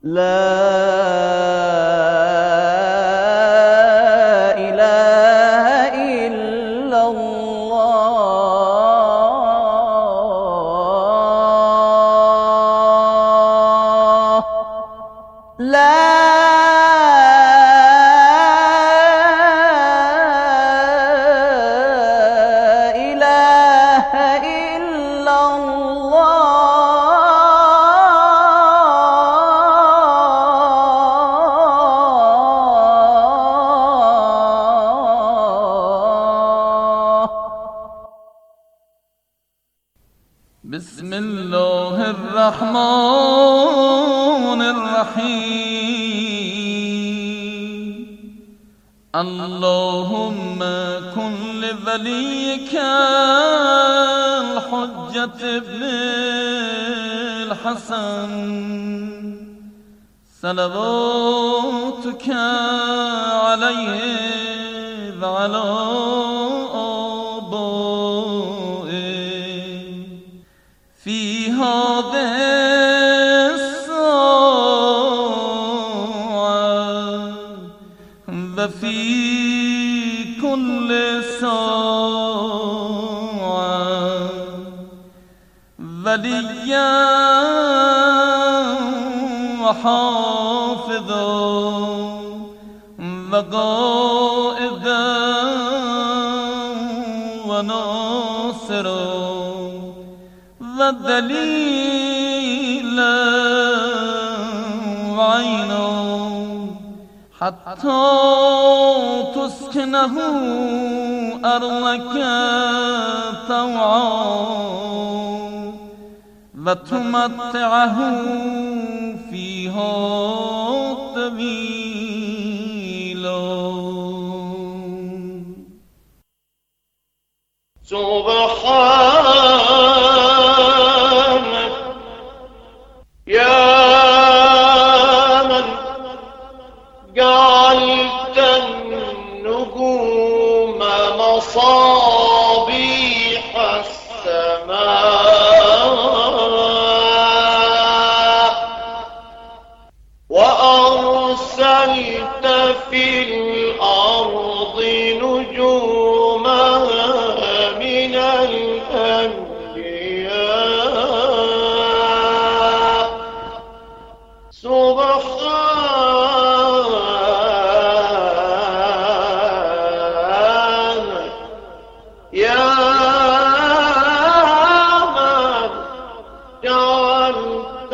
لا إله إلا الله. لا إله إلا الله. بسم الله الرحمن الرحيم. اللهم كن لوليك الحجة ابن الحسن صلواتك عليه وعلى في هذه الساعة وفي كل ساعة وليا وحافظا وقائدا وناصرا ودليلا وعينا حتى تسكنه أرضك طوعا وتمتعه فيها طويلا. سبحانك يا من جعلت النجوم مصابيح السماء وأرسلت في الأرض نجوما من الأنبياء. سبحانك يا من جعلت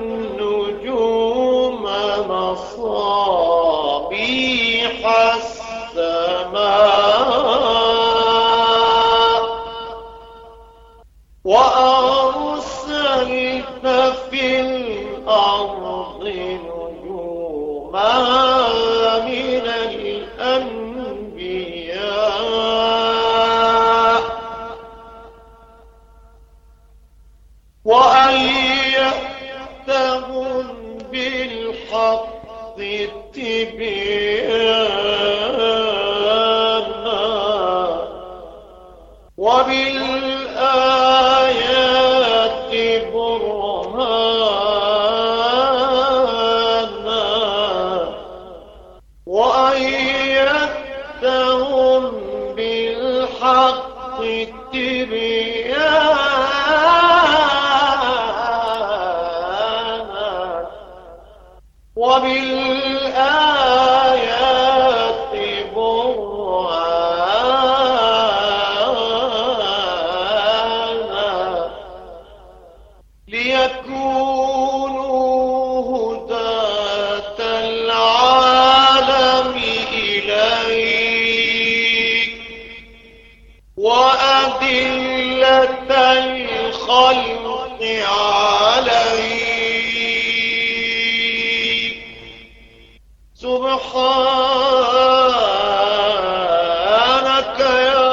النجوم مصابيح السماء وأرسلت في الأرض نجوما من الأنبياء وأيدتهم بالحق تبيانا وبالآيات برهانا وأيدتهم بالحق تبيانا وبالآيات برهانا ليكونوا هداة العالم إليك وأدلة الخلق عليك. سبحانك يا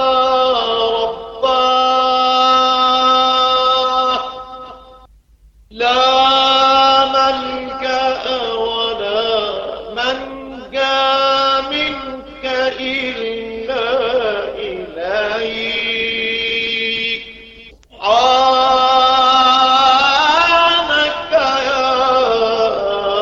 رباه لا ملجأ ولا منجا منك إلا إليك. سبحانك يا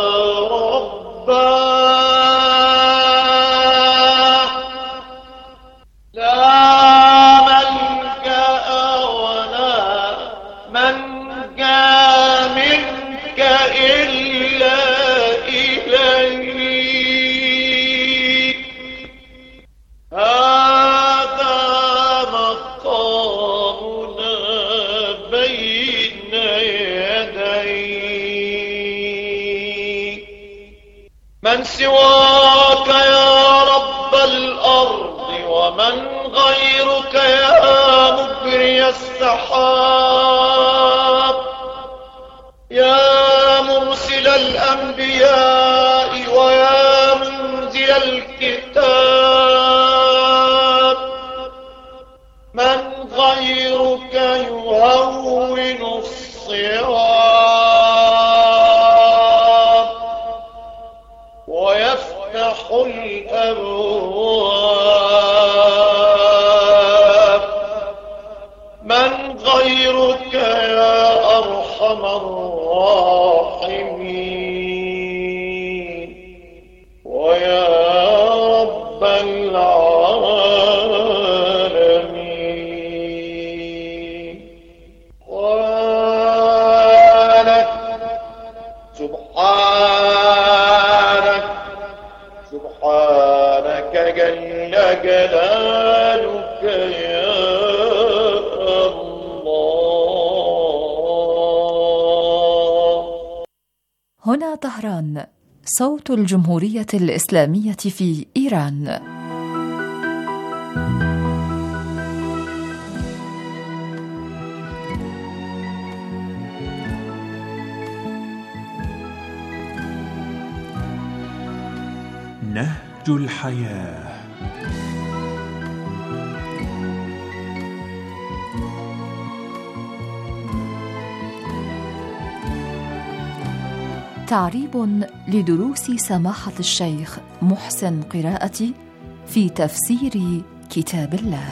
من سواك يا رب الأرض ومن غيرك يا مجري السحاب يا مرسل الأنبياء ويا منزل الكتاب من غيرك يهون الصعاب ويفتح الأبواب من غيرك يا أرحم الراحمين ويا رب العالمين سبحانك سبحانك سبحانك جل جلالك يا الله. هنا طهران، صوت الجمهورية الإسلامية في إيران. نهج الحياة. تعريب لدروس سماحة الشيخ محسن قراءتي في تفسير كتاب الله.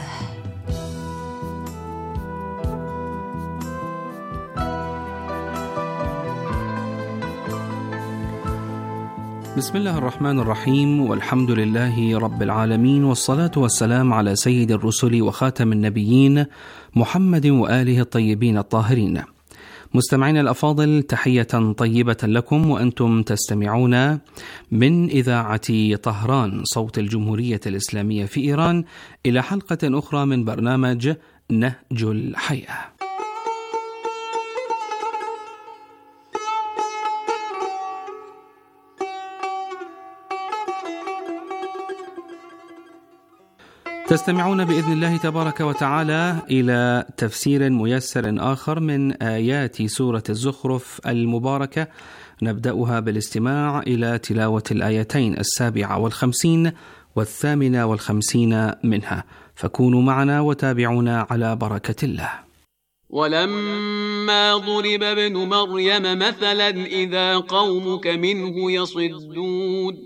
بسم الله الرحمن الرحيم، والحمد لله رب العالمين، والصلاة والسلام على سيد الرسل وخاتم النبيين محمد وآله الطيبين الطاهرين. مستمعين الأفاضل، تحية طيبة لكم وأنتم تستمعون من إذاعة طهران صوت الجمهورية الإسلامية في إيران إلى حلقة أخرى من برنامج نهج الحياة. تستمعون بإذن الله تبارك وتعالى إلى تفسير ميسر آخر من آيات سورة الزخرف المباركة، نبدأها بالاستماع إلى تلاوة الآيتين 57 و58 منها، فكونوا معنا وتابعونا على بركة الله. ولما ضرب ابن مريم مثلا إذا قومك منه يصدون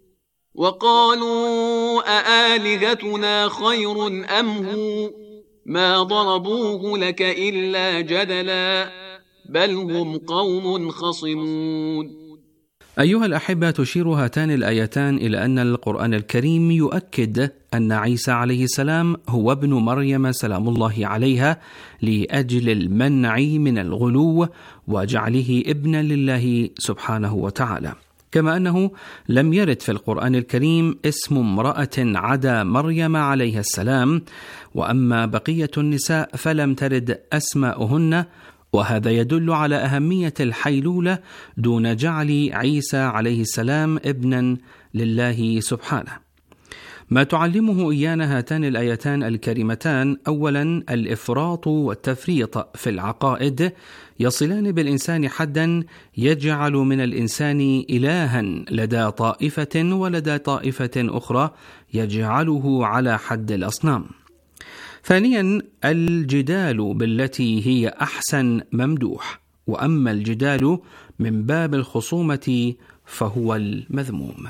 وقالوا أآلهتنا خير أم هو ما ضربوه لك إلا جدلا بل هم قوم خصمون. أيها الأحبة، تشير هاتان الآيتان إلى أن القرآن الكريم يؤكد أن عيسى عليه السلام هو ابن مريم سلام الله عليها، لأجل المنع من الغلو وجعله ابنا لله سبحانه وتعالى. كما أنه لم يرد في القرآن الكريم اسم امرأة عدا مريم عليها السلام، وأما بقية النساء فلم ترد أسماؤهن، وهذا يدل على أهمية الحيلولة دون جعل عيسى عليه السلام ابنا لله سبحانه. ما تعلمه إيانا هاتان الآيتان الكريمتان: أولا، الإفراط والتفريط في العقائد يصلان بالإنسان حدا يجعل من الإنسان إلها لدى طائفة، ولدى طائفة أخرى يجعله على حد الأصنام. ثانيا، الجدال بالتي هي أحسن ممدوح، وأما الجدال من باب الخصومة فهو المذموم.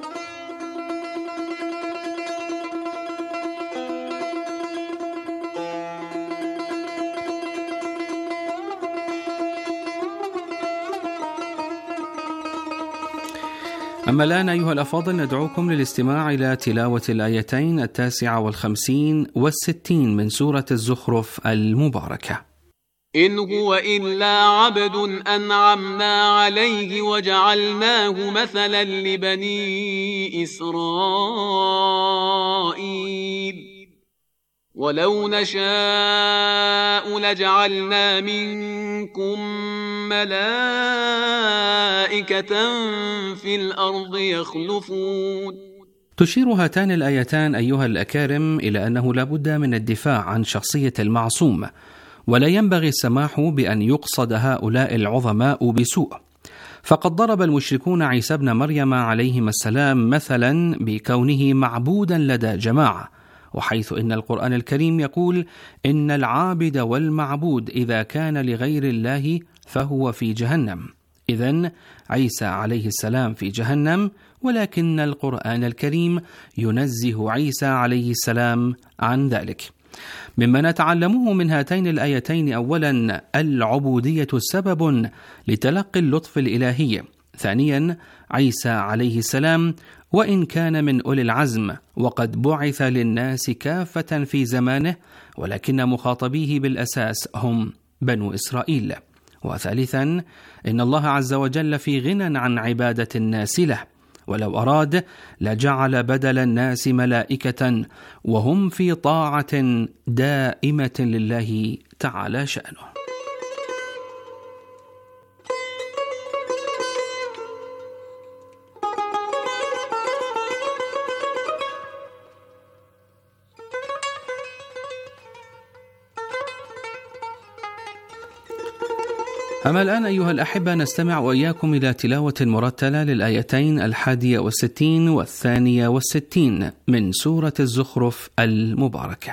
أما الآن أيها الأفاضل، ندعوكم للاستماع إلى تلاوة الآيتين 59 و60 من سورة الزخرف المباركة. إن هو إلا عبد أنعمنا عليه وجعلناه مثلا لبني إسرائيل ولو نشاء لجعلنا منكم ملائكة في الأرض يخلفون. تشير هاتان الآيتان أيها الأكارم إلى أنه لا بد من الدفاع عن شخصية المعصوم، ولا ينبغي السماح بأن يقصد هؤلاء العظماء بسوء، فقد ضرب المشركون عيسى ابن مريم عليهما السلام مثلا بكونه معبودا لدى جماعة، وحيث إن القرآن الكريم يقول إن العابد والمعبود إذا كان لغير الله فهو في جهنم. إذن عيسى عليه السلام في جهنم، ولكن القرآن الكريم ينزه عيسى عليه السلام عن ذلك. مما نتعلمه من هاتين الآيتين: أولا، العبودية سبب لتلقي اللطف الإلهي. ثانيا، عيسى عليه السلام وإن كان من أولي العزم وقد بعث للناس كافة في زمانه، ولكن مخاطبيه بالأساس هم بنو إسرائيل. وثالثا، إن الله عز وجل في غنى عن عبادة الناس له، ولو أراد لجعل بدل الناس ملائكة وهم في طاعة دائمة لله تعالى شأنه. أما الآن أيها الأحبة نستمع وإياكم إلى تلاوة مرتلة للآيتين 61 و62 من سورة الزخرف المباركة.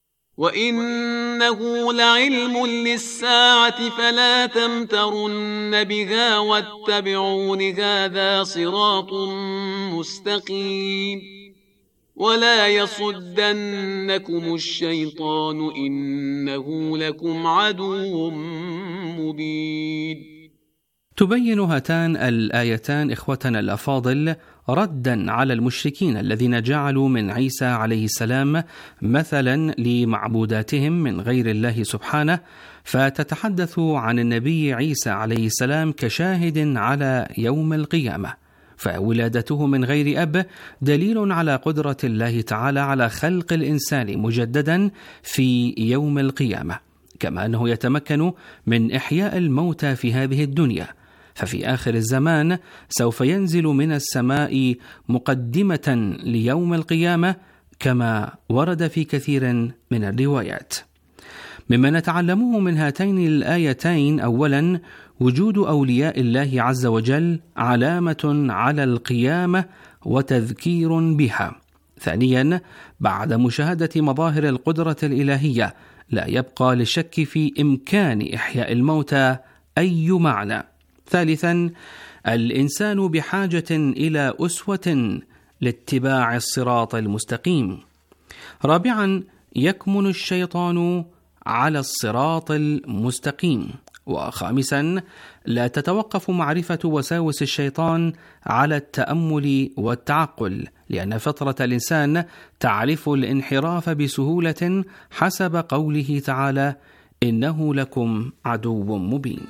وإنه لعلم للساعة فلا تمترن بها واتبعون هذا صراط مستقيم ولا يصدنكم الشيطان إنه لكم عدو مبين. تبين هاتان الآيتان إخوتنا الأفاضل ردا على المشركين الذين جعلوا من عيسى عليه السلام مثلا لمعبوداتهم من غير الله سبحانه، فتتحدث عن النبي عيسى عليه السلام كشاهد على يوم القيامة، فولادته من غير أب دليل على قدرة الله تعالى على خلق الإنسان مجددا في يوم القيامة، كما أنه يتمكن من إحياء الموتى في هذه الدنيا، ففي آخر الزمان سوف ينزل من السماء مقدمة ليوم القيامة كما ورد في كثير من الروايات. مما نتعلمه من هاتين الآيتين: أولا، وجود أولياء الله عز وجل علامة على القيامة وتذكير بها. ثانيا، بعد مشاهدة مظاهر القدرة الإلهية لا يبقى للشك في إمكان إحياء الموتى أي معنى. ثالثا، الإنسان بحاجة إلى أسوة لاتباع الصراط المستقيم. رابعا، يكمن الشيطان على الصراط المستقيم. وخامسا، لا تتوقف معرفة وساوس الشيطان على التأمل والتعقل، لأن فطرة الإنسان تعرف الانحراف بسهولة حسب قوله تعالى: إنه لكم عدو مبين.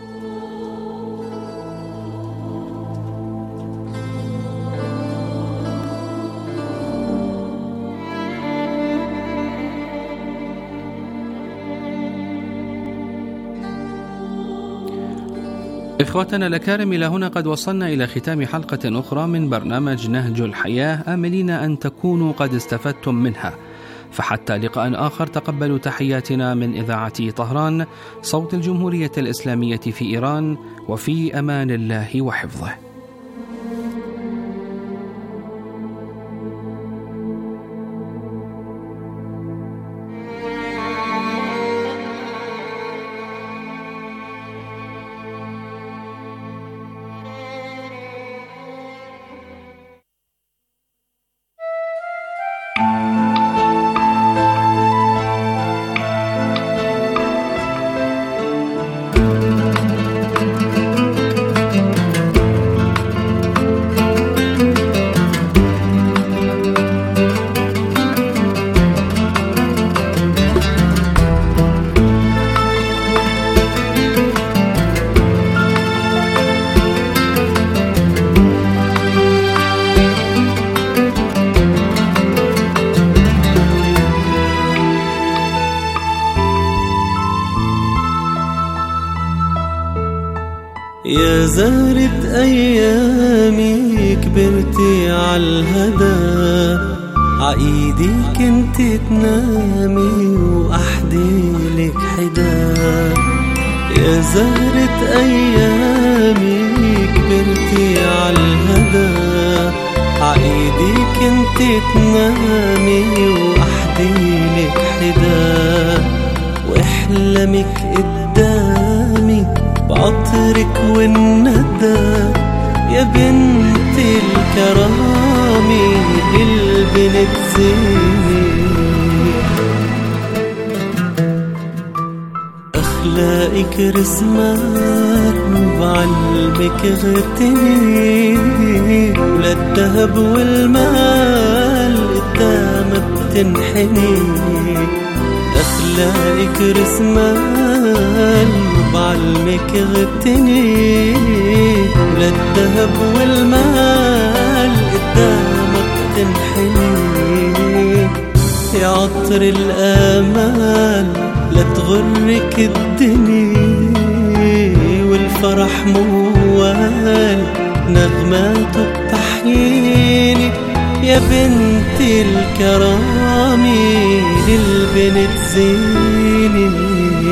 إخوتنا الأكارم، إلى هنا قد وصلنا إلى ختام حلقة أخرى من برنامج نهج الحياة، آملين أن تكونوا قد استفدتم منها. فحتى لقاء آخر، تقبلوا تحياتنا من إذاعة طهران، صوت الجمهورية الإسلامية في إيران، وفي أمان الله وحفظه. يا زهرة أيامي كبرتي عالهدى، عايدي كنت تنامي وأحديلك حدا. يا زهرة أيامي كبرتي عالهدى، عايدي كنت تنامي وأحديلك حدا. واحلمك قدامي بعطرك والندى، يا بنت الكرامي للبنت زيني. أخلاقك رسمات وبعلمك غتني، وللذهب والمال قدامك بتنحني. أخلاقك رسمال وبعلمك غتني، وللذهب والمال قدامك بتنحني. يا عطر الآمال لا تغرك الدنيا، والفرح موال نغماته بتحييني. يا بنت الكرامي للبنت زيني.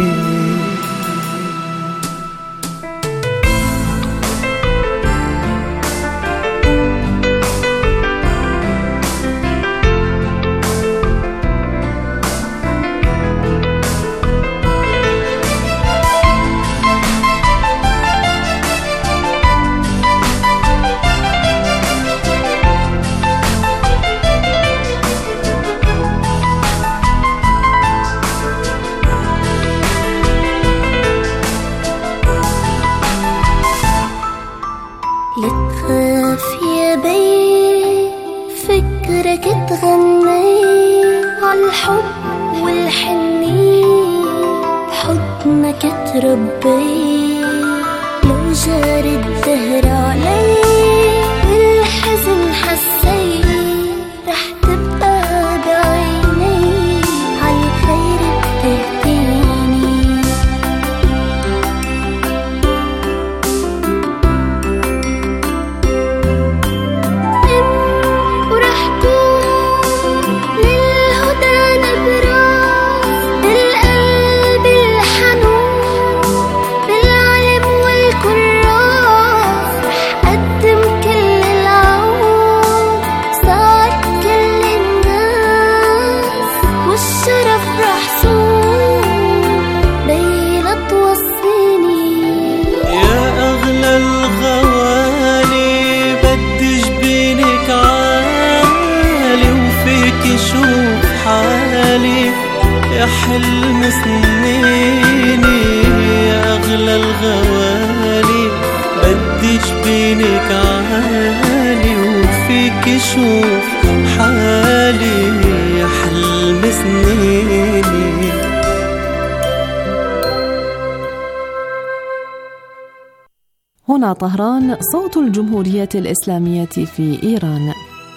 تربي لو جار الدهر علي والحزن حسي رح تبقى بعيني عالخير بتهديني. ورح كون للهدى نبراس بالقلب الحنون بالعلم والكراس. رح قدم كل العون ساعد كل الناس والشرف رح صون بينا توصيني. يا أغلى الغوالي بدي جبينك عالي وفيك شوف حالي يا حلم سنيني. يا أغلى الغوالي بدي جبينك عالي وفيك شوف حالي يا حلم سنيني. هنا طهران، صوت الجمهورية الإسلامية في إيران.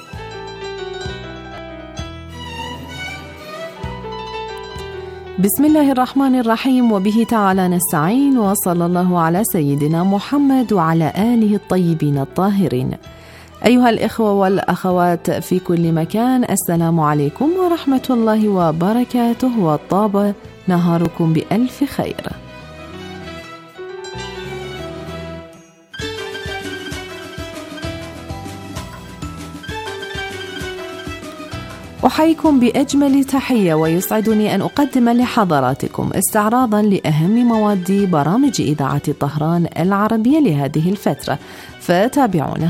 بسم الله الرحمن الرحيم، وبه تعالى نستعين، وصلى الله على سيدنا محمد وعلى آله الطيبين الطاهرين. أيها الإخوة والأخوات في كل مكان، السلام عليكم ورحمة الله وبركاته، وطاب نهاركم بألف خير. أحييكم بأجمل تحية، ويسعدني أن أقدم لحضراتكم استعراضا لأهم مواد برامج إذاعة طهران العربية لهذه الفترة، فتابعونا.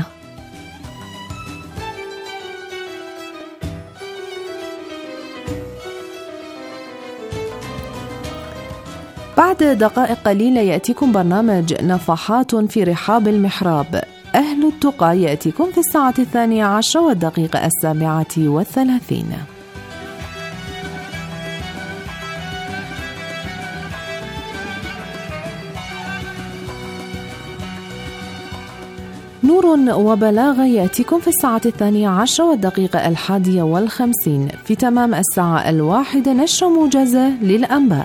بعد دقائق قليلة يأتيكم برنامج نفحات في رحاب المحراب. أهل التقى يأتيكم في الساعة 12 والدقيقة 37. نور وبلاغة يأتيكم في الساعة 12 والدقيقة 51. في تمام الساعة 1 نشرة موجزة للأنباء.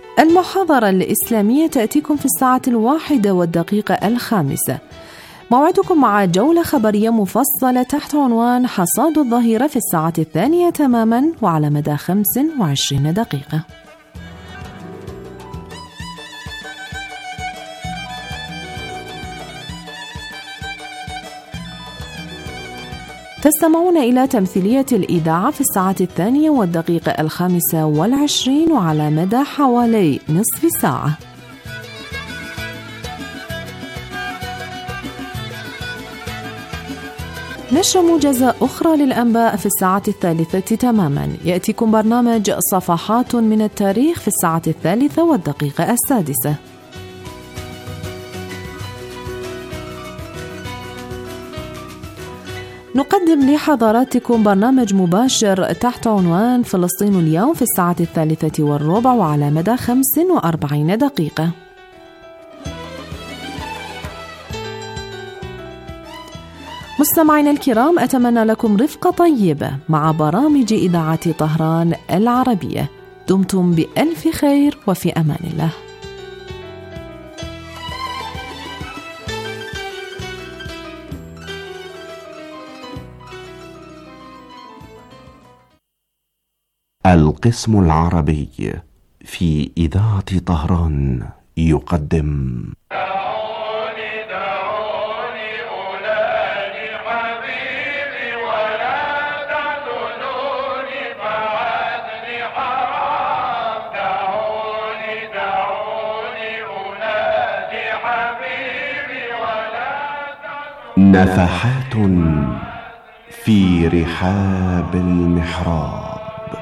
المحاضرة الإسلامية تأتيكم في 1:05. موعدكم مع جولة خبرية مفصلة تحت عنوان حصاد الظهيرة في 2:00 تماما وعلى مدى 25 دقيقة. تستمعون إلى تمثيلية الإذاعة في 2:25 وعلى مدى حوالي نصف ساعة. نشر موجزة أخرى للأنباء في 3:00 تماما. يأتيكم برنامج صفحات من التاريخ في 3:06. نقدم لحضراتكم برنامج مباشر تحت عنوان فلسطين اليوم في 3:15 وعلى مدى 45 دقيقة. مستمعينا الكرام، أتمنى لكم رفقة طيبة مع برامج إذاعة طهران العربية. دمتم بألف خير وفي أمان الله. القسم العربي في إذاعة طهران يقدم نفحات في رحاب المحراب.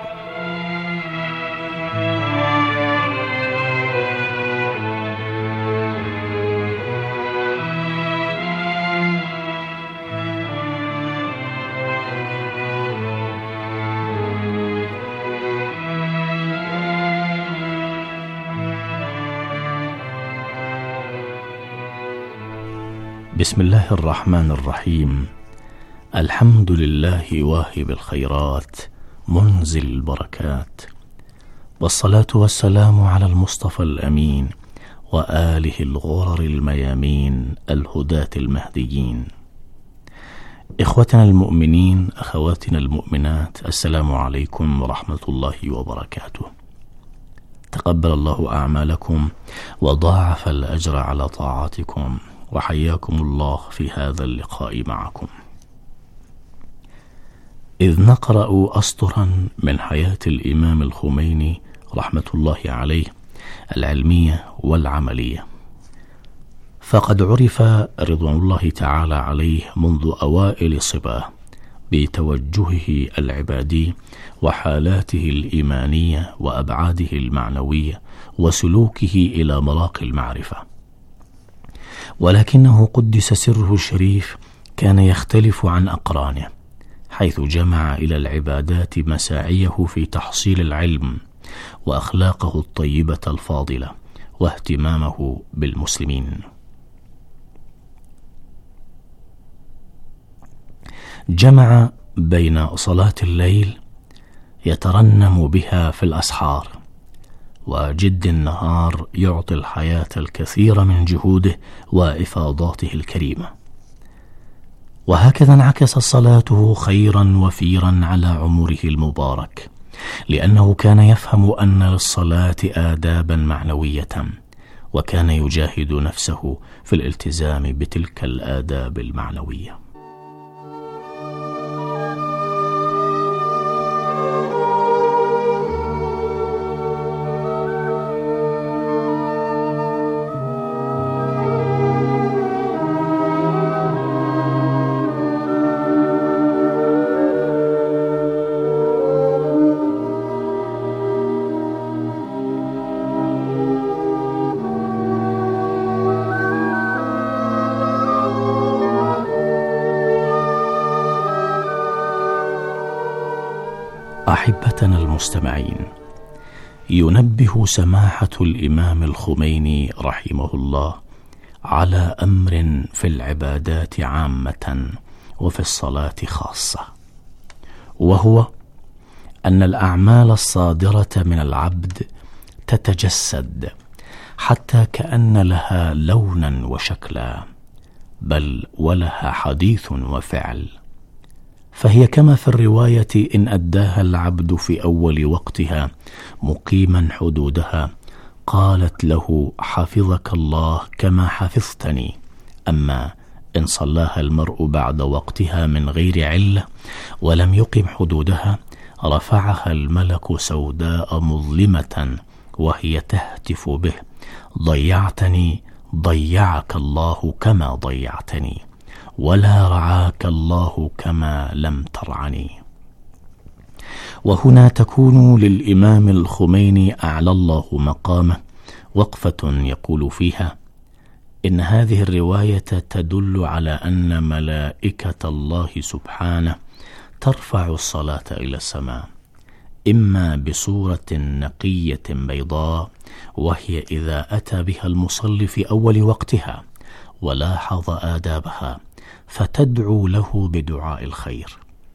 بسم الله الرحمن الرحيم. الحمد لله واهب الخيرات منزل البركات، والصلاة والسلام على المصطفى الأمين وآله الغرر الميامين الهداة المهديين. إخوتنا المؤمنين، أخواتنا المؤمنات، السلام عليكم ورحمة الله وبركاته. تقبل الله أعمالكم وضاعف الأجر على طاعاتكم، وحياكم الله في هذا اللقاء معكم، إذ نقرأ أسطرا من حياة الإمام الخميني رحمة الله عليه العلمية والعملية. فقد عرف رضوان الله تعالى عليه منذ أوائل صباه بتوجهه العبادي وحالاته الإيمانية وأبعاده المعنوية وسلوكه إلى مراقي المعرفة، ولكنه قدس سره الشريف كان يختلف عن أقرانه، حيث جمع إلى العبادات مساعيه في تحصيل العلم وأخلاقه الطيبة الفاضلة واهتمامه بالمسلمين. جمع بين صلاة الليل يترنم بها في الأسحار وجد النهار يعطي الحياة الكثير من جهوده وإفاضاته الكريمة، وهكذا انعكس صلاته خيرا وفيرا على عمره المبارك، لأنه كان يفهم أن للصلاة آدابا معنوية، وكان يجاهد نفسه في الالتزام بتلك الآداب المعنوية. أحبتنا المستمعين، ينبه سماحة الإمام الخميني رحمه الله على أمر في العبادات عامة وفي الصلاة خاصة، وهو أن الأعمال الصادرة من العبد تتجسد حتى كأن لها لونا وشكلا، بل ولها حديث وفعل. فهي كما في الرواية: إن أداها العبد في أول وقتها مقيما حدودها قالت له: حفظك الله كما حفظتني. أما إن صلاها المرء بعد وقتها من غير علة ولم يقم حدودها رفعها الملك سوداء مظلمة وهي تهتف به: ضيعتني، ضيعك الله كما ضيعتني، ولا رعاك الله كما لم ترعني. وهنا تكون للإمام الخميني أعلى الله مقامه وقفة يقول فيها: إن هذه الرواية تدل على أن ملائكة الله سبحانه ترفع الصلاة إلى السماء، إما بصورة نقية بيضاء، وهي إذا أتى بها المصلي في أول وقتها ولاحظ آدابها فتدعو له بدعاء الخير،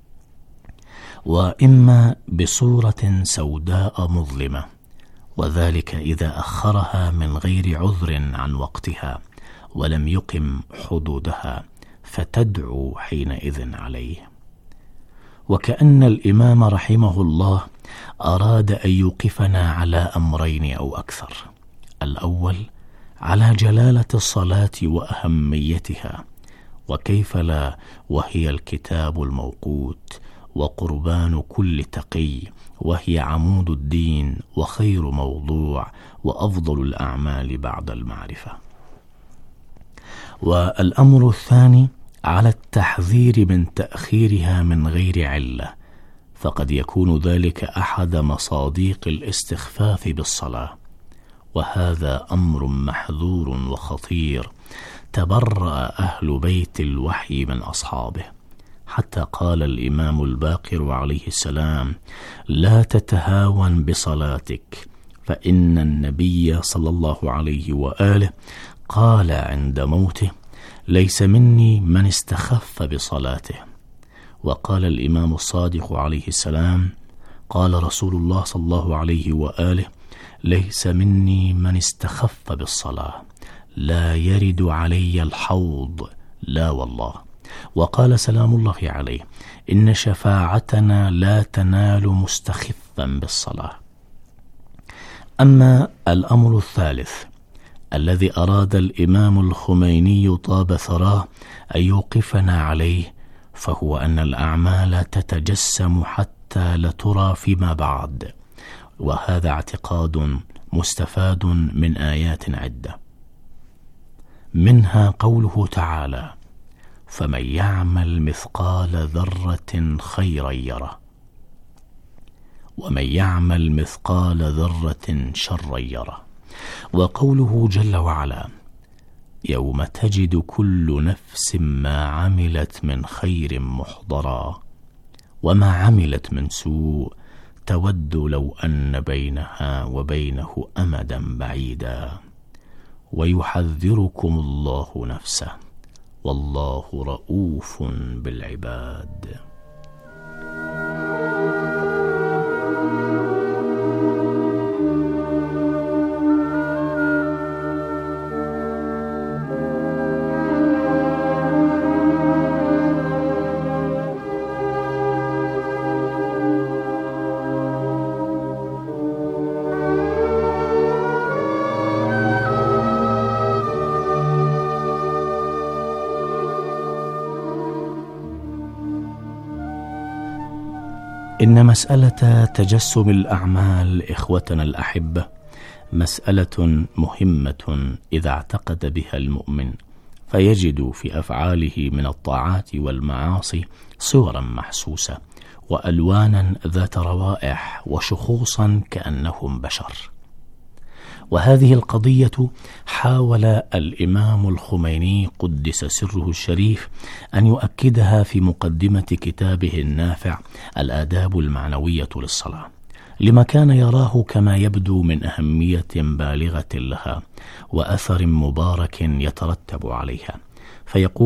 وإما بصورة سوداء مظلمة، وذلك إذا أخرها من غير عذر عن وقتها ولم يقم حدودها فتدعو حينئذ عليه. وكأن الإمام رحمه الله أراد أن يوقفنا على أمرين أو أكثر: الأول على جلالة الصلاة وأهميتها، وكيف لا وهي الكتاب الموقوت وقربان كل تقي، وهي عمود الدين وخير موضوع وأفضل الأعمال بعد المعرفة. والأمر الثاني على التحذير من تأخيرها من غير علة، فقد يكون ذلك أحد مصاديق الاستخفاف بالصلاة، وهذا أمر محذور وخطير تبرأ أهل بيت الوحي من أصحابه، حتى قال الإمام الباقر عليه السلام: لا تتهاون بصلاتك، فإن النبي صلى الله عليه وآله قال عند موته: ليس مني من استخف بصلاته. وقال الإمام الصادق عليه السلام: قال رسول الله صلى الله عليه وآله: ليس مني من استخف بالصلاة، لا يرد علي الحوض، لا والله. وقال سلام الله عليه: إن شفاعتنا لا تنال مستخفا بالصلاة. أما الأمر الثالث الذي أراد الإمام الخميني طاب ثراه أن يوقفنا عليه، فهو أن الأعمال تتجسم حتى لترى فيما بعد، وهذا اعتقاد مستفاد من آيات عدة، منها قوله تعالى: فمن يعمل مثقال ذرة خيرا يره، ومن يعمل مثقال ذرة شرا يره. وقوله جل وعلا: يوم تجد كل نفس ما عملت من خير محضرا وما عملت من سوء تود لو أن بينها وبينه أمدا بعيدا ويحذركم الله نفسه والله رؤوف بالعباد. إن مسألة تجسم الأعمال إخوتنا الأحبة مسألة مهمة إذا اعتقد بها المؤمن، فيجد في أفعاله من الطاعات والمعاصي صورا محسوسة وألوانا ذات روائح وشخوصا كأنهم بشر. وهذه القضية حاول الإمام الخميني قدس سره الشريف أن يؤكدها في مقدمة كتابه النافع الآداب المعنوية للصلاة، لما كان يراه كما يبدو من أهمية بالغة لها وأثر مبارك يترتب عليها. فيقول: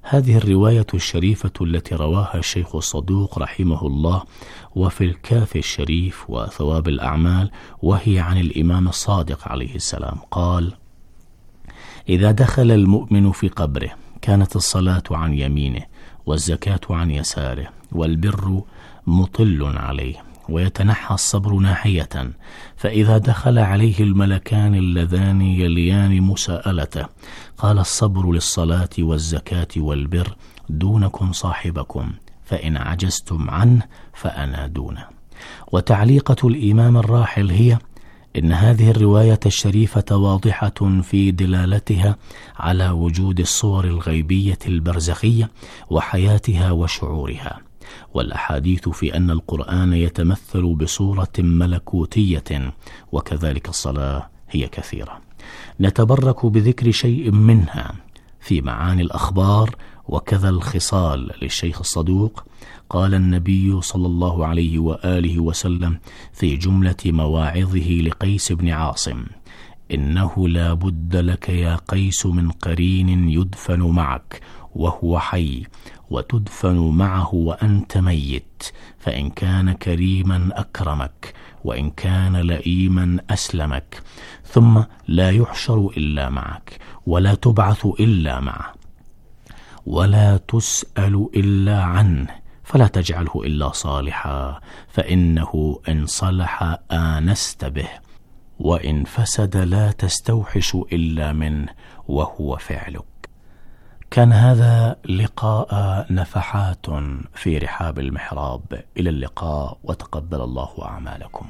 هذه الرواية الشريفة التي رواها الشيخ الصدوق رحمه الله وفي الكافي الشريف وثواب الأعمال، وهي عن الإمام الصادق عليه السلام قال: إذا دخل المؤمن في قبره كانت الصلاة عن يمينه والزكاة عن يساره والبر مطل عليه، ويتنحى الصبر ناحية، فإذا دخل عليه الملكان اللذان يليان مساءلته قال: الصبر للصلاة والزكاة والبر دونكم صاحبكم، فإن عجزتم عنه فأنا دونه. وتعليقة الإمام الراحل هي: إن هذه الرواية الشريفة واضحة في دلالتها على وجود الصور الغيبية البرزخية وحياتها وشعورها، والأحاديث في أن القرآن يتمثل بصورة ملكوتية، وكذلك الصلاة هي كثيرة. نتبرك بذكر شيء منها في معاني الأخبار وكذا الخصال للشيخ الصدوق. قال النبي صلى الله عليه وآله وسلم في جملة مواعظه لقيس بن عاصم: إنه لا بد لك يا قيس من قرين يدفن معك وهو حي، وتدفن معه وأنت ميت، فإن كان كريما أكرمك، وإن كان لئيما أسلمك، ثم لا يحشر إلا معك، ولا تبعث إلا معه، ولا تسأل إلا عنه، فلا تجعله إلا صالحا، فإنه إن صلح آنست به، وإن فسد لا تستوحش إلا منه، وهو فعلك. كان هذا لقاء نفحات في رحاب المحراب. إلى اللقاء، وتقبل الله أعمالكم.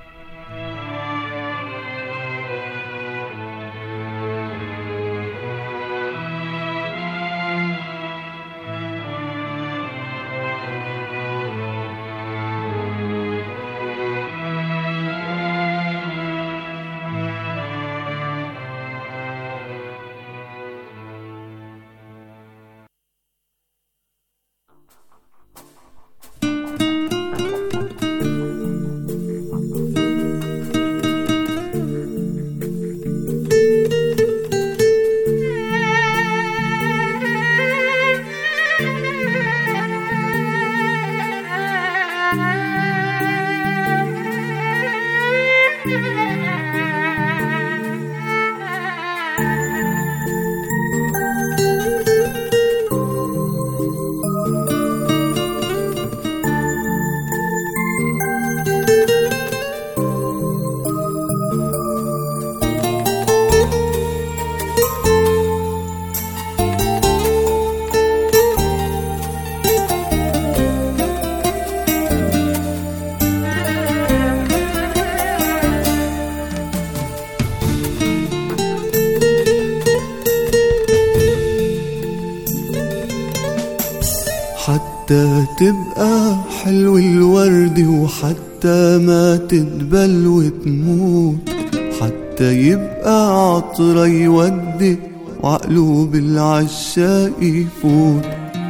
حتى تبقى حلو الورد، وحتى ما تدبل وتموت، حتى يبقى عطرة يودي وعقله بالعشاق يفوت.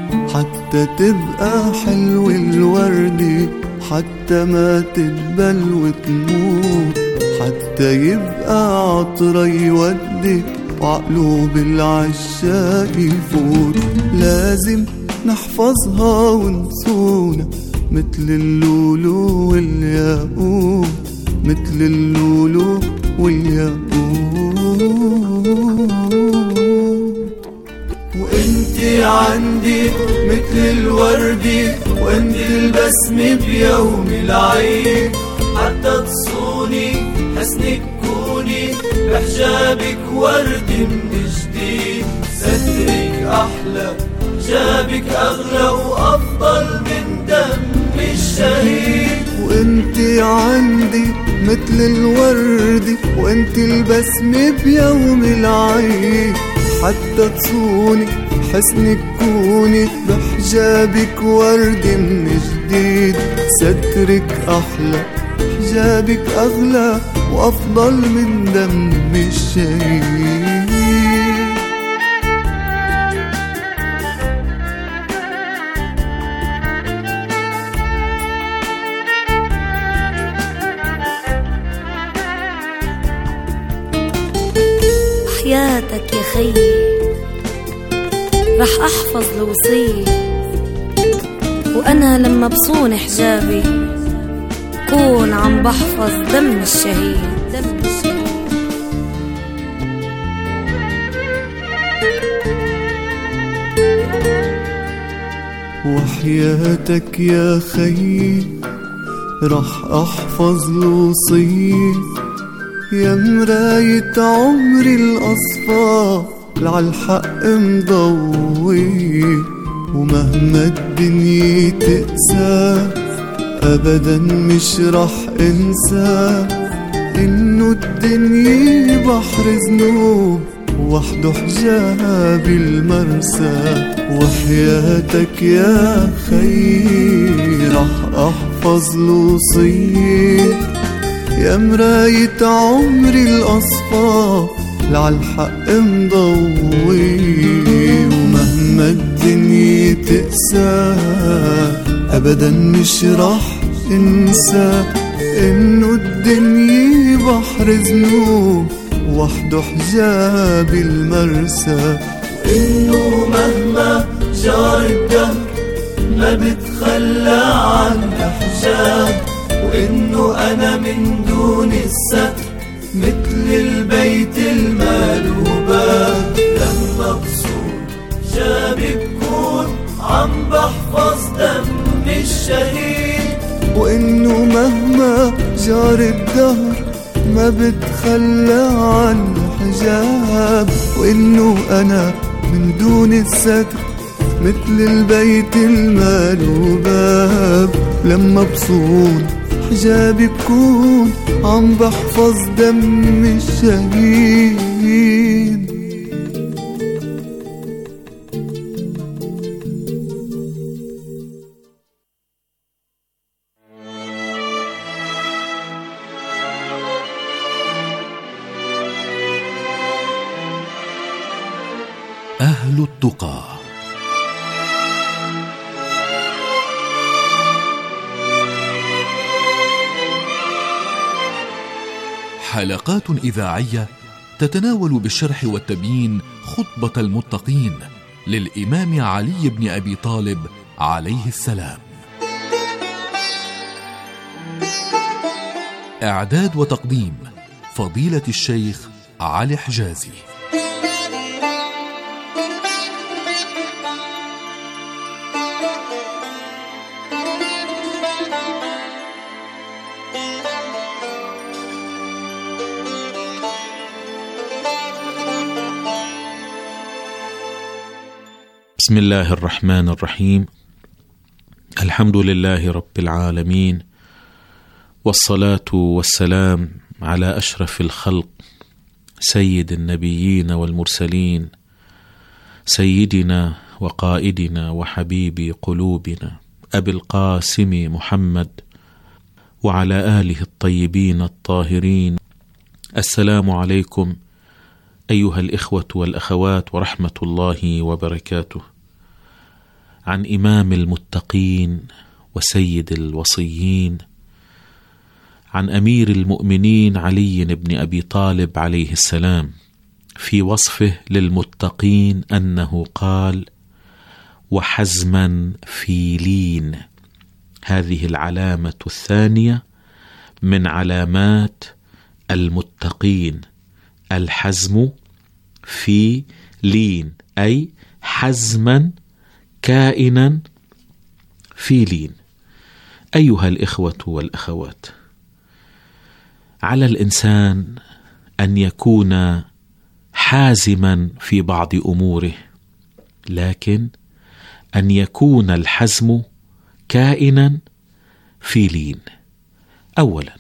حتى تبقى حلو الورد، حتى ما تدبل وتموت، حتى يبقى عطرة يودي وعقله بالعشاق يفوت. لازم نحفظها ونسونا مثل اللولو والياقوت، مثل اللولو والياقوت. وانتي عندي مثل الوردي، وانت البسمة بيوم العيد، حتى تصوني حسنك كوني بحجابك ورد من جديد. سترك أحلى، حجابك أغلى وأفضل من دم الشهيد. وانتي عندي مثل الورد، وانت البسمة بيوم العيد، حتى تصوني حسنك كوني بحجابك ورد من جديد. سترك أحلى، حجابك أغلى وأفضل من دم الشهيد. حياتك يا خيي رح أحفظ الوصية، وأنا لما بصون حجابي كون عم بحفظ دم الشهيد. وحياتك يا خيي رح أحفظ الوصية، يا مراية عمري الأصفى لعالحق مضوي، ومهما الدنيا تقسى أبدا مش رح انسى إنه الدنيا بحر ذنوب وحده حجاب المرسى. وحياتك يا خي رح أحفظ الوصية، يا مراية عمري الأصفى لعالحق مضوي، ومهما الدنيا تقسى أبدا مش رح انسى إنه الدنيا بحر ذنوب وحده حجاب المرسى، وإنه مهما جار الدهر ما بتخلى عن حجاب، وإنه أنا من دون الستر مثل البيت المالوباب، لما بصور جابي بكون عم بحفظ دم الشهيد، وإنه مهما جار الدهر ما بتخلى عن حجاب، وإنه أنا من دون الستر مثل البيت المالوباب، لما بصون حجابي بكون عم بحفظ دم الشهيد. أهل التقى. حلقات إذاعية تتناول بالشرح والتبيين خطبة المتقين للإمام علي بن أبي طالب عليه السلام. إعداد وتقديم فضيلة الشيخ علي حجازي. بسم الله الرحمن الرحيم. الحمد لله رب العالمين، والصلاة والسلام على أشرف الخلق سيد النبيين والمرسلين، سيدنا وقائدنا وحبيب قلوبنا أبي القاسم محمد وعلى آله الطيبين الطاهرين. السلام عليكم أيها الإخوة والأخوات ورحمة الله وبركاته. عن إمام المتقين وسيد الوصيين، عن أمير المؤمنين علي بن أبي طالب عليه السلام، في وصفه للمتقين أنه قال: وحزما في لين. هذه العلامة الثانية من علامات المتقين، الحزم في لين، أي حزما كائنا في لين. أيها الإخوة والأخوات، على الإنسان أن يكون حازما في بعض أموره، لكن أن يكون الحزم كائنا في لين. أولا،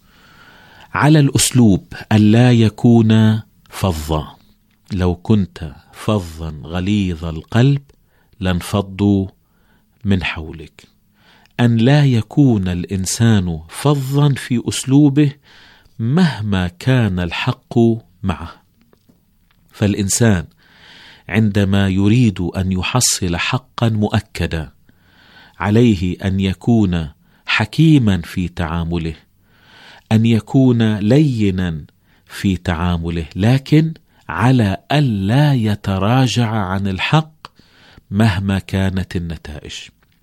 على الأسلوب ألا يكون فظا. لو كنت فظا غليظ القلب لانفضوا من حولك. أن لا يكون الإنسان فظا في أسلوبه مهما كان الحق معه. فالإنسان عندما يريد أن يحصل حقا مؤكدا عليه أن يكون حكيما في تعامله، أن يكون لينا في تعامله، لكن على ألا يتراجع عن الحق مهما كانت النتائج.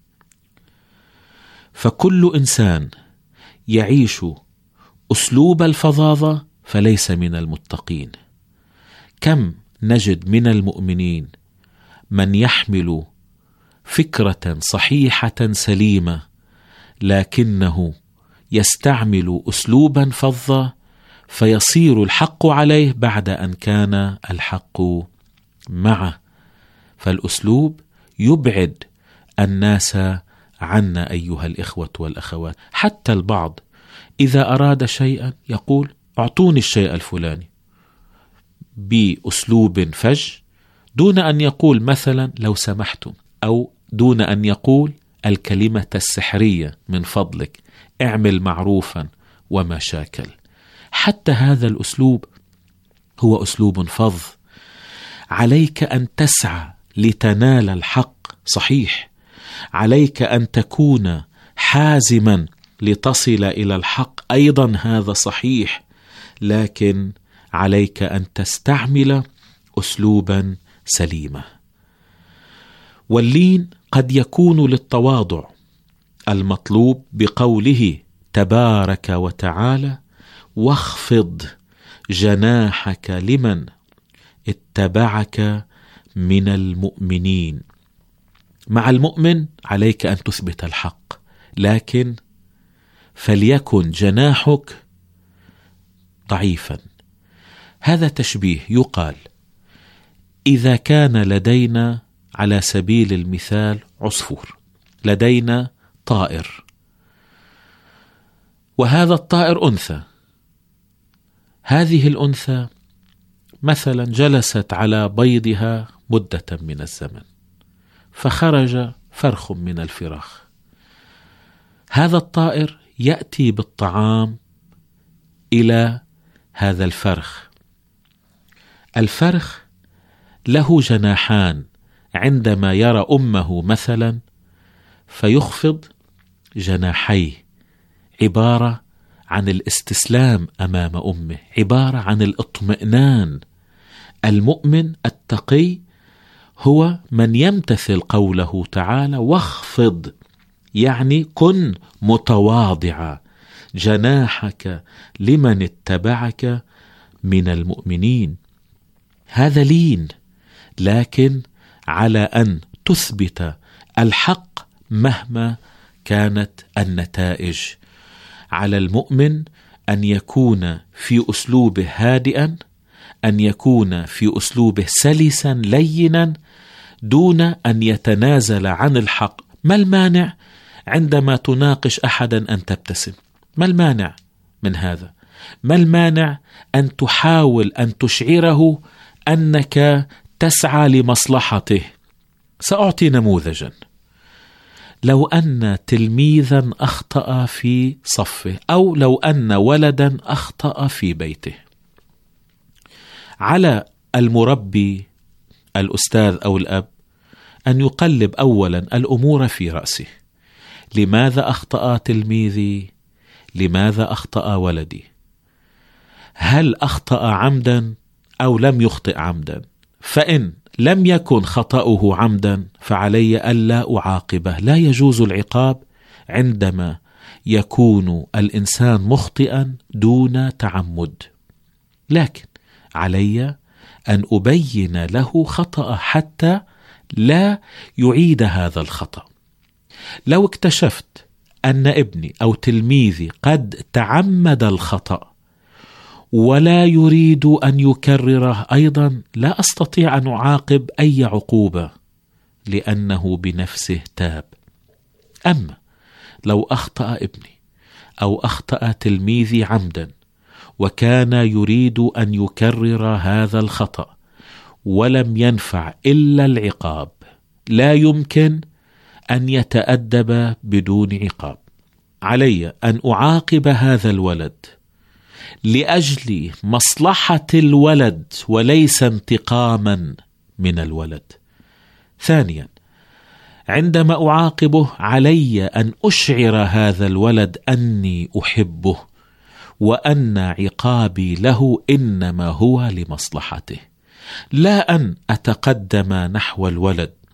فكل إنسان يعيش أسلوب الفظاظة فليس من المتقين. كم نجد من المؤمنين من يحمل فكرة صحيحة سليمة لكنه يستعمل أسلوبا فظا فيصير الحق عليه بعد أن كان الحق معه. فالأسلوب يبعد الناس عنا أيها الإخوة والأخوات. حتى البعض إذا أراد شيئا يقول أعطوني الشيء الفلاني بأسلوب فج، دون أن يقول مثلا لو سمحتم، أو دون أن يقول الكلمة السحرية من فضلك اعمل معروفا وما شاكل. حتى هذا الأسلوب هو أسلوب فظ. عليك أن تسعى لتنال الحق، صحيح، عليك أن تكون حازما لتصل إلى الحق، أيضا هذا صحيح، لكن عليك أن تستعمل أسلوبا سليما. واللين قد يكون للتواضع المطلوب بقوله تبارك وتعالى واخفض جناحك لمن اتبعك من المؤمنين. مع المؤمن عليك أن تثبت الحق، لكن فليكن جناحك ضعيفا. هذا تشبيه. يقال إذا كان لدينا على سبيل المثال عصفور، لدينا طائر، وهذا الطائر أنثى. هذه الأنثى مثلا جلست على بيضها مدة من الزمن، فخرج فرخ من الفراخ. هذا الطائر يأتي بالطعام إلى هذا الفرخ. الفرخ له جناحان، عندما يرى أمه مثلا فيخفض جناحيه، عبارة عن الاستسلام أمام أمه، عبارة عن الاطمئنان. المؤمن التقي هو من يمتثل قوله تعالى واخفض، يعني كن متواضعا، جناحك لمن اتبعك من المؤمنين. هذا لين، لكن على أن تثبت الحق مهما كانت النتائج. على المؤمن أن يكون في أسلوبه هادئا، أن يكون في أسلوبه سلسا لينا، دون أن يتنازل عن الحق. ما المانع عندما تناقش أحدا أن تبتسم؟ ما المانع من هذا؟ ما المانع أن تحاول أن تشعره أنك تسعى لمصلحته؟ سأعطي نموذجا. لو أن تلميذا أخطأ في صفه، أو لو أن ولدا أخطأ في بيته، على المربي الأستاذ أو الأب أن يقلب أولا الأمور في رأسه. لماذا أخطأ تلميذي؟ لماذا أخطأ ولدي؟ هل أخطأ عمدا أو لم يخطئ عمدا؟ فإن لم يكن خطأه عمدا فعلي ألا أعاقبه. لا يجوز العقاب عندما يكون الإنسان مخطئا دون تعمد، لكن علي أن أبين له خطأ حتى لا يعيد هذا الخطأ. لو اكتشفت أن ابني أو تلميذي قد تعمد الخطأ ولا يريد أن يكرره أيضا، لا أستطيع أن أعاقب أي عقوبة لأنه بنفسه تاب. أما لو أخطأ ابني أو أخطأ تلميذي عمدا وكان يريد أن يكرر هذا الخطأ ولم ينفع إلا العقاب، لا يمكن أن يتأدب بدون عقاب. علي أن أعاقب هذا الولد لأجل مصلحة الولد وليس انتقاما من الولد. ثانيا، عندما أعاقبه علي أن أشعر هذا الولد أني أحبه وأن عقابي له إنما هو لمصلحته، لا أن أتقدم نحو الولد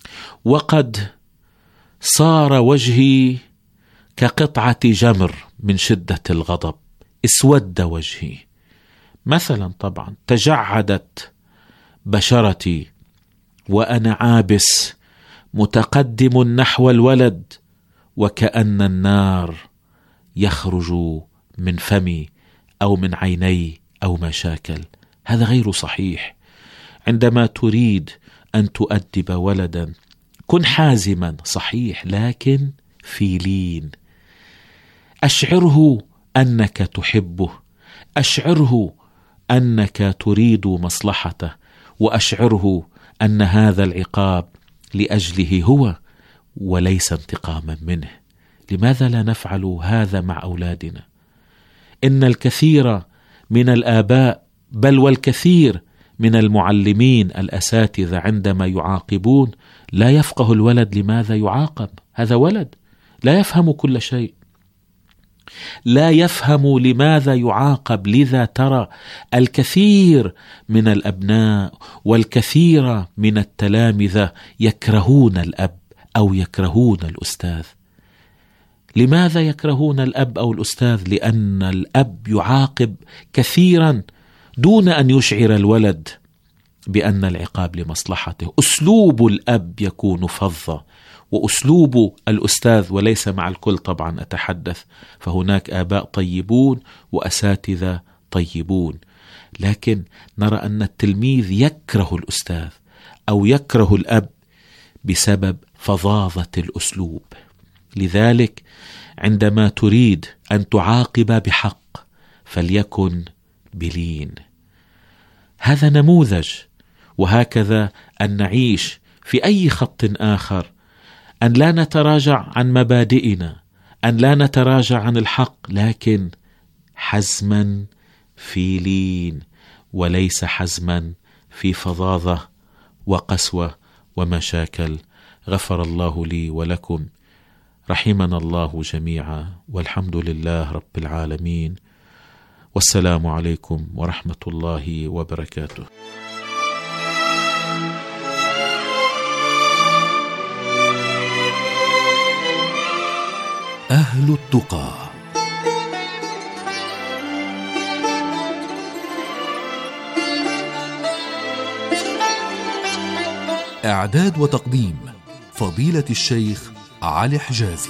وقد صار وجهي كقطعة جمر من شدة الغضب، اسود وجهي مثلا، طبعا تجعدت بشرتي وأنا عابس متقدم نحو الولد، وكأن النار يخرج من فمي أو من عيني أو ما شاكل. هذا غير صحيح. عندما تريد أن تؤدب ولدا كن حازما، صحيح، لكن في لين. أشعره أنك تحبه، أشعره أنك تريد مصلحته، وأشعره أن هذا العقاب لأجله هو وليس انتقاما منه. لماذا لا نفعل هذا مع أولادنا؟ إن الكثير من الآباء بل والكثير من المعلمين الأساتذة عندما يعاقبون لا يفقه الولد لماذا يعاقب. هذا ولد لا يفهم كل شيء، لا يفهم لماذا يعاقب. لذا ترى الكثير من الأبناء والكثير من التلامذة يكرهون الأب أو يكرهون الأستاذ. لماذا يكرهون الأب أو الأستاذ؟ لأن الأب يعاقب كثيرا دون أن يشعر الولد بأن العقاب لمصلحته. أسلوب الأب يكون فظا، وأسلوب الأستاذ، وليس مع الكل طبعا أتحدث، فهناك آباء طيبون وأساتذة طيبون، لكن نرى أن التلميذ يكره الأستاذ أو يكره الأب بسبب فظاظة الأسلوب. لذلك عندما تريد أن تعاقب بحق فليكن بلين. هذا نموذج، وهكذا أن نعيش في أي خط آخر، أن لا نتراجع عن مبادئنا، أن لا نتراجع عن الحق، لكن حزما في لين وليس حزما في فظاظة وقسوة ومشاكل. غفر الله لي ولكم، رحمنا الله جميعا، والحمد لله رب العالمين، والسلام عليكم ورحمة الله وبركاته. أهل التقى. إعداد وتقديم فضيلة الشيخ علي حجازي.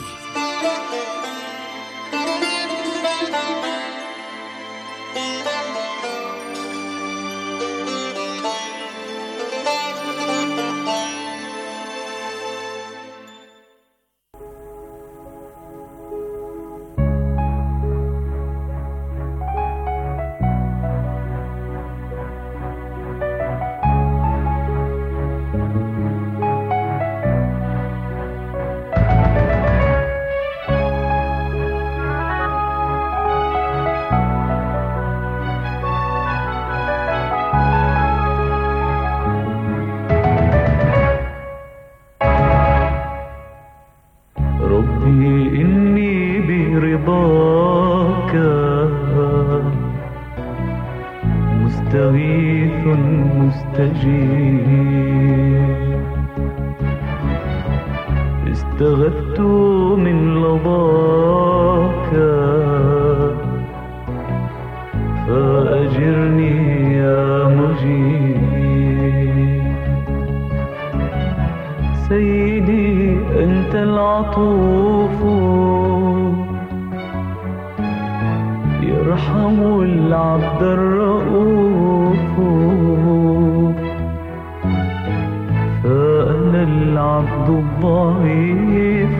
مستغيث مستجيب، استغثت من لظاك فأجرني يا مجيب. سيدي أنت العطوف يرحم العبد الرؤوف، فأنا العبد الضعيف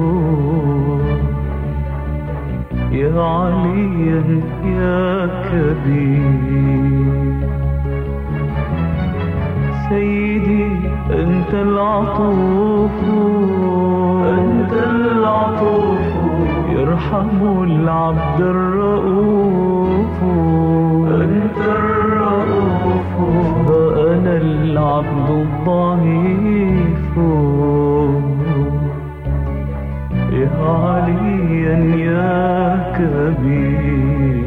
يا عليا يا كبير. سيدي أنت العطوف، أنت العطوف يرحم العبد الرؤوف، أنت الرؤوف وأنا العبد الضعيف يا عليا يا كبير.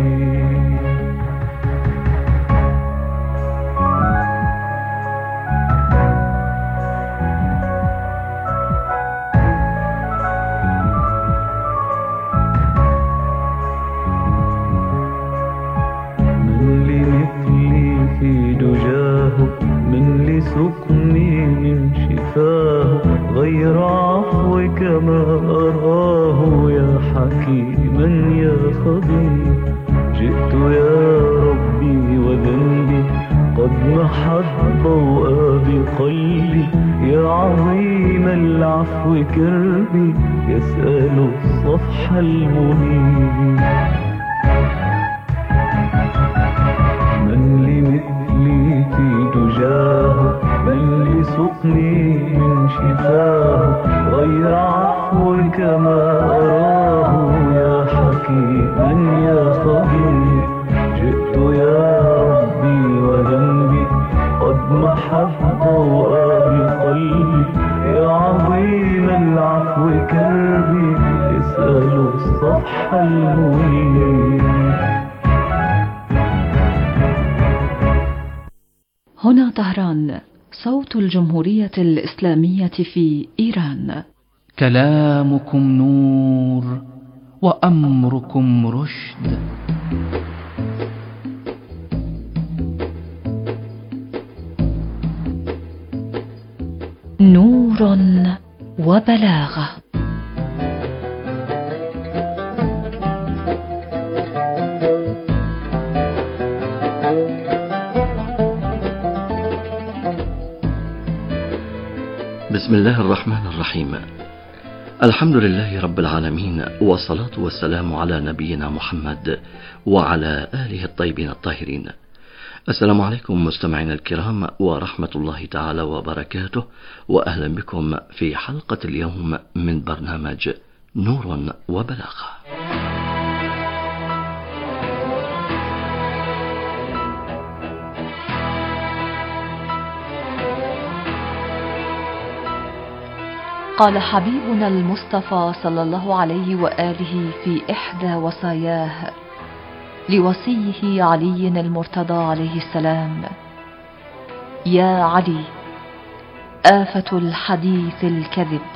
من لسقمي من شفاه غير عفوك ما أراه يا حكيما يا خبير. جئت يا ربي وذنبي قد محت ضوء بقلبي، يا عظيم العفو كربي يسأل الصفح المنيب. من لمثلي في دجاه من لسقمي من شفاه غير عفوك ما أراه يا حكيما يا خبير. جئت يا ربي وذنبي قد محت ضوء بقلبي، يا عظيم العفو كربي يسأل الصفح المنيب. هنا طهران، صوت الجمهورية الإسلامية في إيران. كلامكم نور وأمركم رشد. نور وبلاغة. بسم الله الرحمن الرحيم. الحمد لله رب العالمين، والصلاة والسلام على نبينا محمد وعلى آله الطيبين الطاهرين. السلام عليكم مستمعينا الكرام ورحمة الله تعالى وبركاته، وأهلا بكم في حلقة اليوم من برنامج نور وبلاغة. قال حبيبنا المصطفى صلى الله عليه وآله في إحدى وصاياه لوصيه علي المرتضى عليه السلام: يا علي، آفة الحديث الكذب،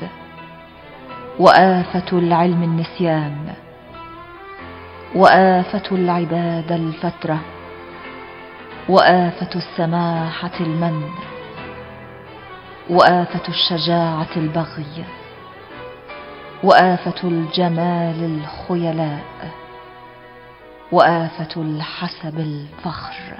وآفة العلم النسيان، وآفة العبادة الفترة، وآفة السماحة المن، وآفة الشجاعة البغي، وآفة الجمال الخيلاء، وآفة الحسب الفخر.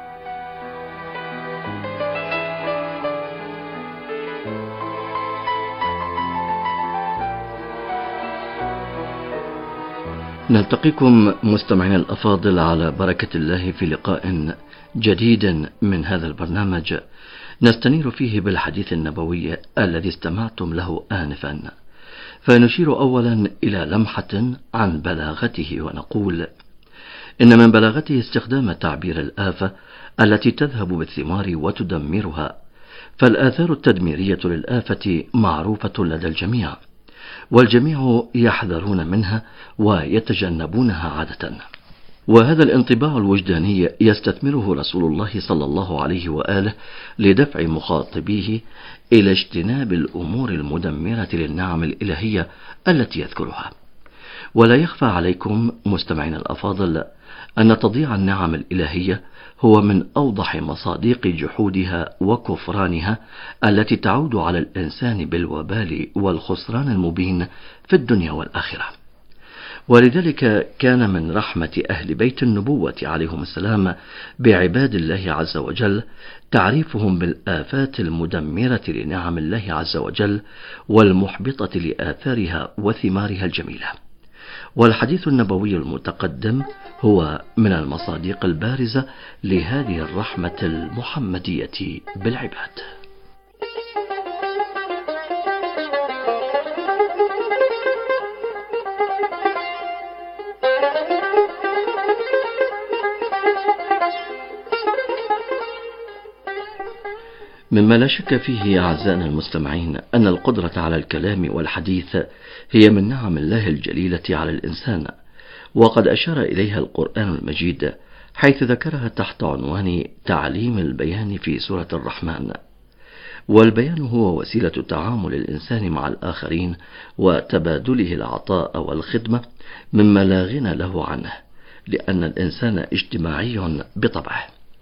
نلتقيكم مستمعين الأفاضل على بركة الله في لقاء جديد من هذا البرنامج نستنير فيه بالحديث النبوي الذي استمعتم له آنفا، فنشير أولا إلى لمحة عن بلاغته ونقول: إن من بلاغته استخدام تعبير الآفة التي تذهب بالثمار وتدمرها، فالآثار التدميرية للآفة معروفة لدى الجميع، والجميع يحذرون منها ويتجنبونها عادة. وهذا الانطباع الوجداني يستثمره رسول الله صلى الله عليه وآله لدفع مخاطبيه إلى اجتناب الأمور المدمرة للنعم الإلهية التي يذكرها. ولا يخفى عليكم مستمعين الأفاضل أن تضييع النعم الإلهية هو من أوضح مصادق جحودها وكفرانها التي تعود على الإنسان بالوبال والخسران المبين في الدنيا والآخرة. ولذلك كان من رحمة أهل بيت النبوة عليهم السلام بعباد الله عز وجل تعريفهم بالآفات المدمرة لنعم الله عز وجل والمحبطة لآثارها وثمارها الجميلة. والحديث النبوي المتقدم هو من المصادق البارزة لهذه الرحمة المحمدية بالعباد. مما لا شك فيه أعزائنا المستمعين أن القدرة على الكلام والحديث هي من نعم الله الجليلة على الإنسان، وقد أشار إليها القرآن المجيد حيث ذكرها تحت عنوان تعليم البيان في سورة الرحمن. والبيان هو وسيلة تعامل الإنسان مع الآخرين وتبادله العطاء والخدمة مما لا غنى له عنه، لأن الإنسان اجتماعي بطبعه.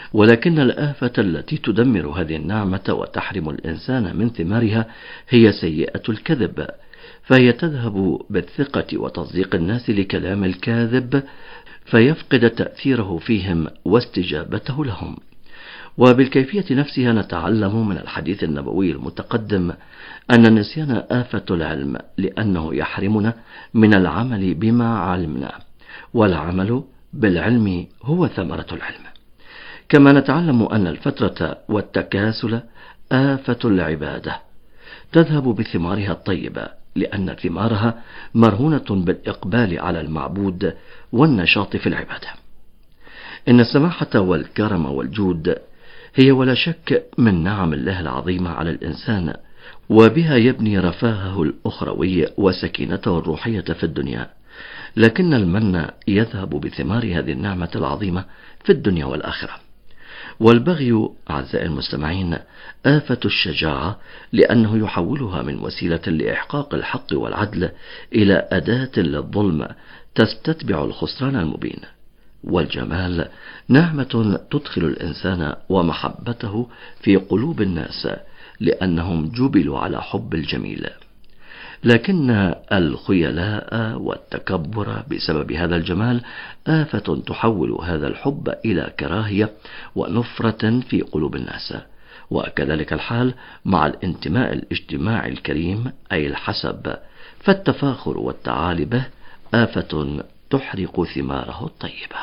ولكن الآفة التي تدمر هذه النعمة وتحرم الإنسان من ثمارها هي سيئة الكذب، فهي تذهب بالثقة وتصديق الناس لكلام الكاذب فيفقد تأثيره فيهم واستجابته لهم. وبالكيفية نفسها نتعلم من الحديث النبوي المتقدم أن النسيان آفة العلم، لأنه يحرمنا من العمل بما علمنا، والعمل بالعلم هو ثمرة العلم. كما نتعلم أن الفترة والتكاسل آفة العبادة، تذهب بثمارها الطيبة، لأن ثمارها مرهونة بالإقبال على المعبود والنشاط في العبادة. إن السماحة والكرم والجود هي ولا شك من نعم الله العظيمة على الإنسان، وبها يبني رفاهه الأخروي وسكينته الروحية في الدنيا، لكن المن يذهب بثمار هذه النعمة العظيمة في الدنيا والآخرة. والبغي أعزائي المستمعين آفة الشجاعة، لأنه يحولها من وسيلة لإحقاق الحق والعدل إلى أداة للظلم تستتبع الخسران المبين. والجمال نعمة تدخل الإنسان ومحبته في قلوب الناس، لأنهم جبلوا على حب الجميل. لكن الخيلاء والتكبر بسبب هذا الجمال آفة تحول هذا الحب إلى كراهية ونفرة في قلوب الناس. وكذلك الحال مع الانتماء الاجتماعي الكريم أي الحسب، فالتفاخر والتعالي به آفة تحرق ثماره الطيبة.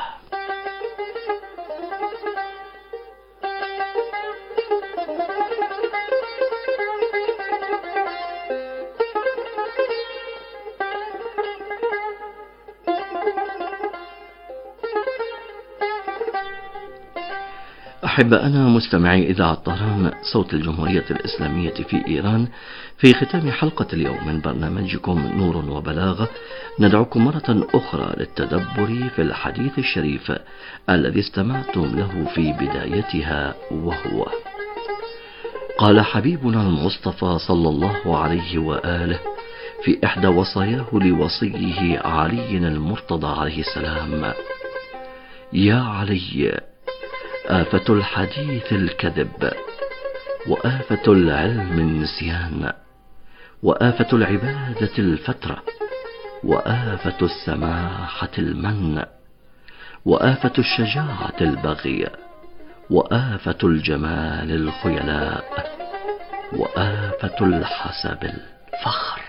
أحبائنا مستمعي إذاعة طهران صوت الجمهورية الإسلامية في إيران، في ختام حلقة اليوم من برنامجكم نور وبلاغة، ندعوكم مرة أخرى للتدبر في الحديث الشريف الذي استمعتم له في بدايتها، وهو: قال حبيبنا المصطفى صلى الله عليه وآله في إحدى وصاياه لوصيه علي المرتضى عليه السلام: يا علي، آفة الحديث الكذب، وآفة العلم النسيان، وآفة العبادة الفترة، وآفة السماحة المن، وآفة الشجاعة البغي، وآفة الجمال الخيلاء، وآفة الحسب الفخر.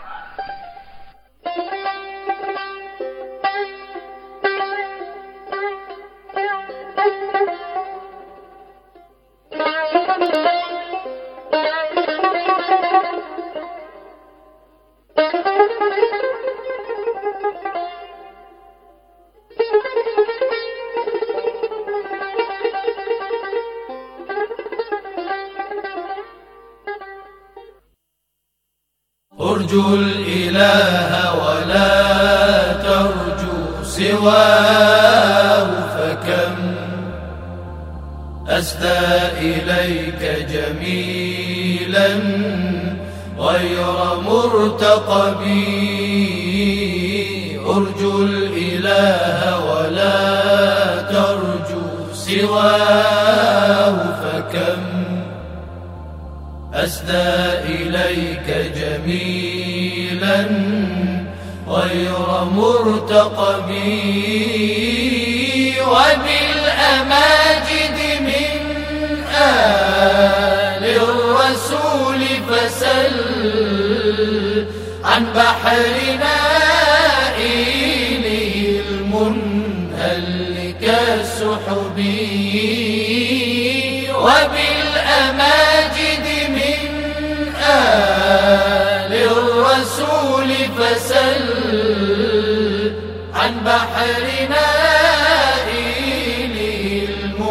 ارجو الإله ولا ترجو سواه، فكم أسدى إليك جميلا غير مرتقبي. ارجو الإله ولا ترجو سواه، فكم أسدى إليك جميلا غير مرتقبي. وبالأماجد من آل الرسول فسل عن بحر نائله المنهل كالسحبي. وبالأماجد من آل الرسول فسل عن بحرنا